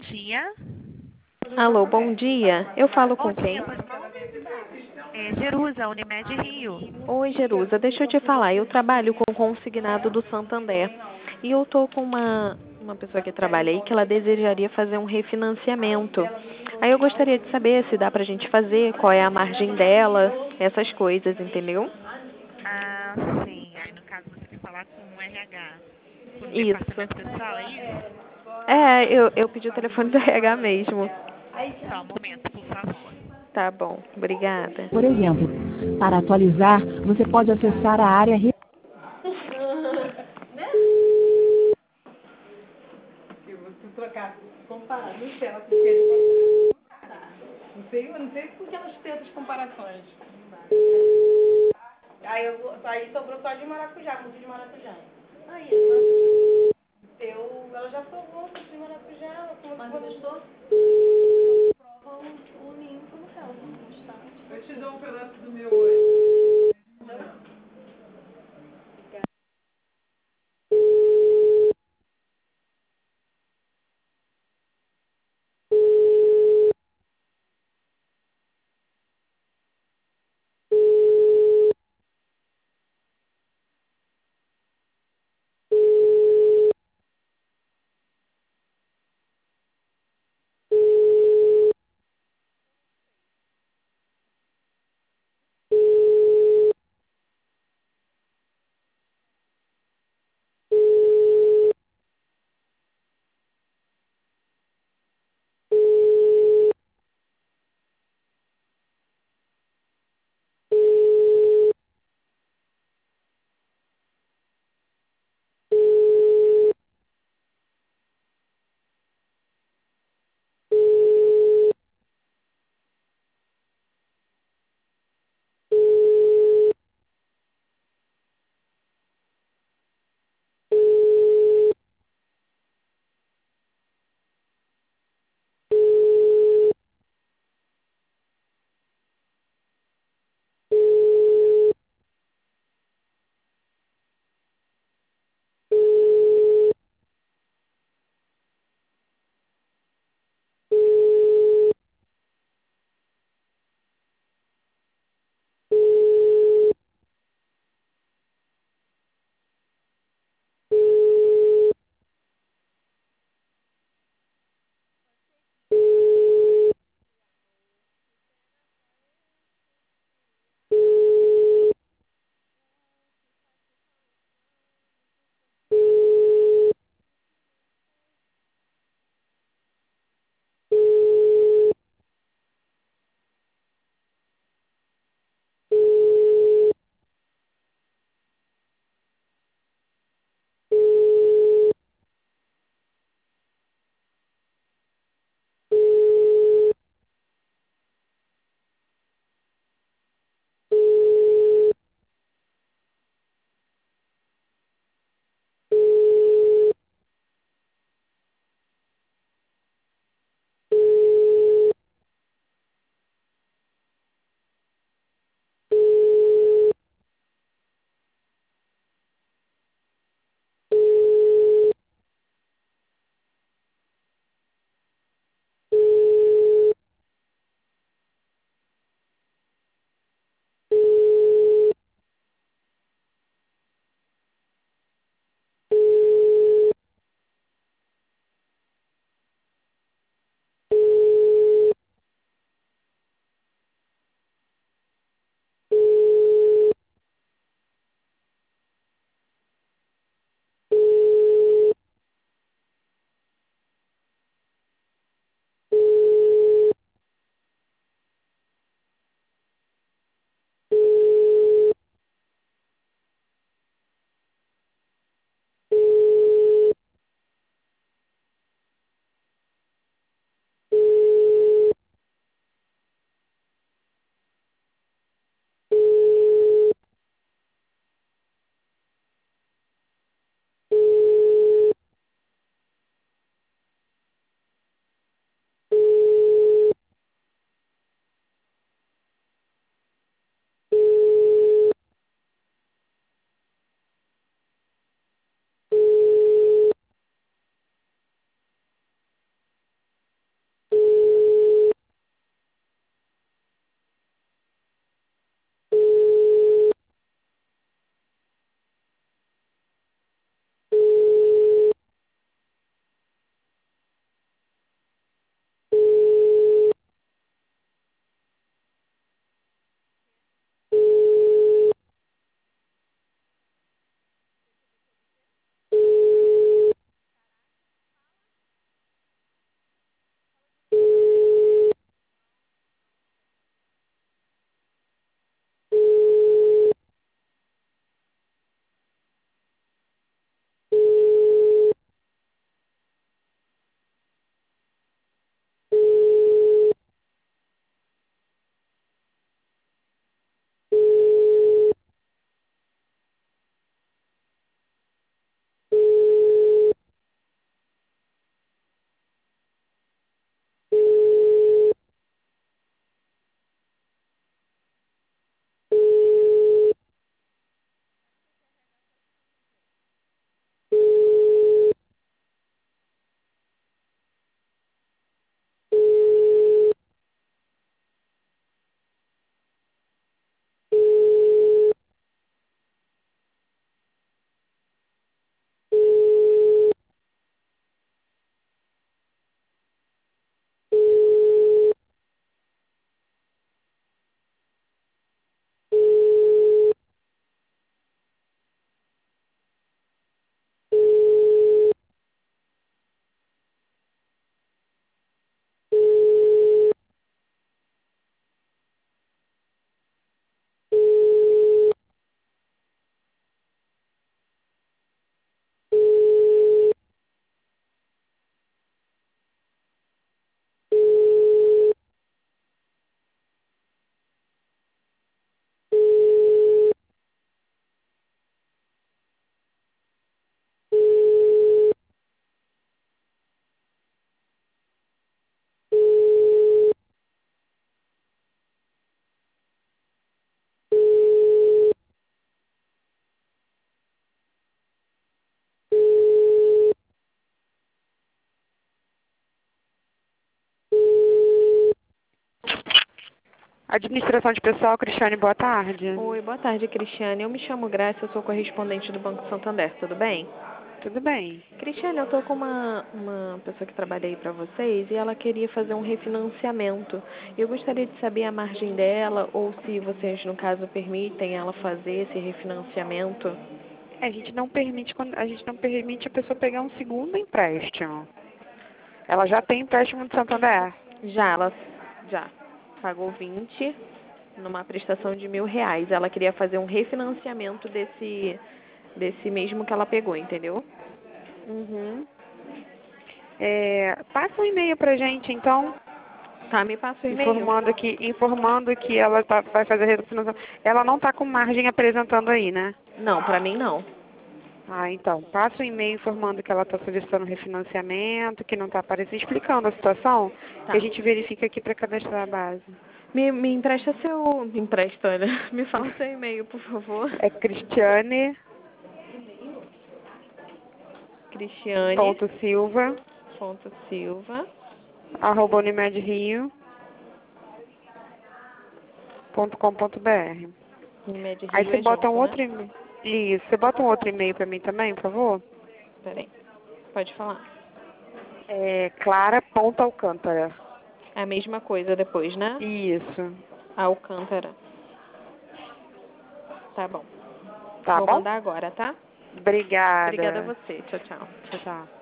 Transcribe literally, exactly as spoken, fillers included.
dia. Alô, bom dia. Eu falo Bom com quem? dia, pode falar. É Jerusa, Unimed Rio. Oi, Jerusa. Deixa eu te falar. Eu trabalho com o consignado do Santander. E eu tô com uma, uma pessoa que trabalha aí que ela desejaria fazer um refinanciamento. Aí eu gostaria de saber se dá pra gente fazer, qual é a margem dela, essas coisas, entendeu? Ah, sim. Aí, no caso, você quer falar com o R H, com o Isso. departamento pessoal, é isso? É, eu, eu pedi o telefone do R H mesmo. Só um momento, por favor. Tá bom, obrigada. Por exemplo, para atualizar, você pode acessar a área re- Se você trocar, comparar, não sei, ela porque ele pode comparar. Não sei, eu não sei porque elas têm essas comparações. Aí, eu, vou- aí sobrou só de maracujá, muito de maracujá. Aí, eu, ela já provou muito de maracujá. Ela falou Mas que gostou? Prova o, o ninho como ela, não está. Eu te dou um pedaço do meu hoje. Administração de pessoal, Cristiane, boa tarde. Oi, boa tarde, Cristiane. Eu me chamo Graça, eu sou correspondente do Banco Santander, tudo bem? Tudo bem. Cristiane, eu tô com uma, uma pessoa que trabalha aí para vocês e ela queria fazer um refinanciamento. Eu gostaria de saber a margem dela ou se vocês, no caso, permitem ela fazer esse refinanciamento. A gente não permite, quando- a gente não permite a pessoa pegar um segundo empréstimo. Ela já tem empréstimo do Santander? Já, ela já pagou vinte numa prestação de mil reais. Ela queria fazer um refinanciamento desse, desse mesmo que ela pegou, entendeu? Uhum. É, passa um e-mail pra gente, então, Tá, me passa o e-mail. informando que, informando que ela tá, vai fazer a refinanciamento. Ela não está com margem apresentando aí, né? Não, pra mim não. Ah, então, passa um e-mail informando que ela está solicitando refinanciamento, que não está aparecendo, explicando a situação, Tá. que a gente verifica aqui para cadastrar a base. Me, me empresta seu... Me empresta, né? Me fala seu e-mail, por favor. É Cristiane Cristiane. ponto Silva, Ponto Silva. arroba unimedrio ponto com ponto br. Unimed Aí Rio você é bota junto, um né? outro e-mail. Isso, você bota um outro e-mail para mim também, por favor? Peraí. Pode falar. É clara.alcântara. É a mesma coisa depois, né? Isso. Alcântara. Tá bom. Tá Vou bom? mandar agora, tá? Obrigada. Obrigada a você. Tchau, tchau. Tchau, tchau.